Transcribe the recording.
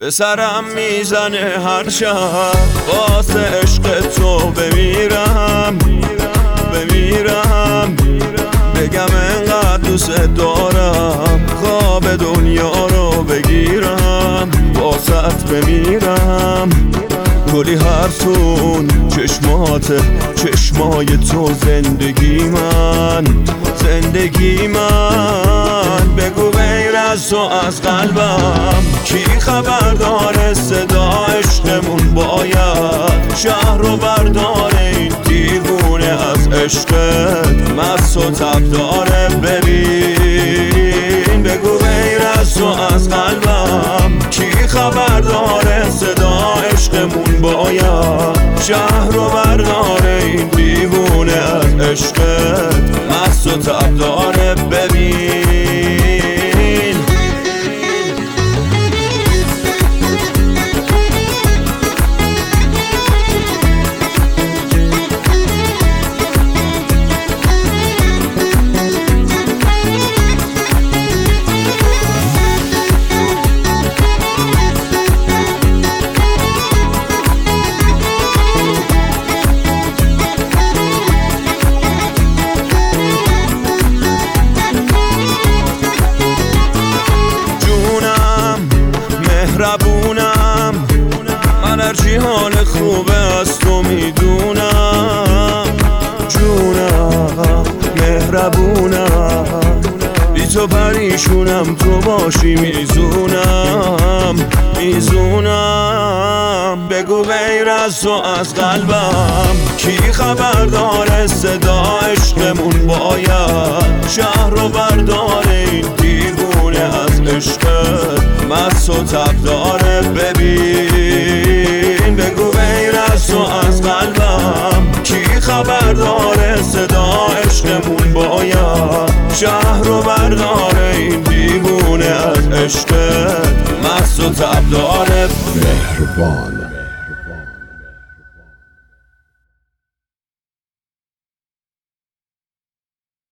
به سرم میزنه هر شب واسه عشق تو بمیرم بگم انقدر دوست دارم خواب دنیا رو بگیرم واسط بمیرم کلی حرفون چشمای تو زندگی من بگو غیر از تو از قلبم کی خبر داره صدا عشقمون باید شهر رو برداره این دیوونه از عشقت مست و تب داره ببین بگو غیر از تو از قلبم کی خبر داره صدا عشقمون باید شهر رو برداره این دیوونه از عشقت مست و تب داره ببین مهربونم من هرچی حال خوبه از تو میدونم جونم مهربونم بی تو پریشونم تو باشی میزونم بگو غیر از تو از قلبم کی خبر داره صدا عشقمون باید شهر رو برداره این دیوونه از عشقت مست و تب داره ببین بگو غیر از تو از قلبم کی خبر داره صدا عشقمون باید شهر رو برداره این دیوونه از عشقت مست و تب داره مهربان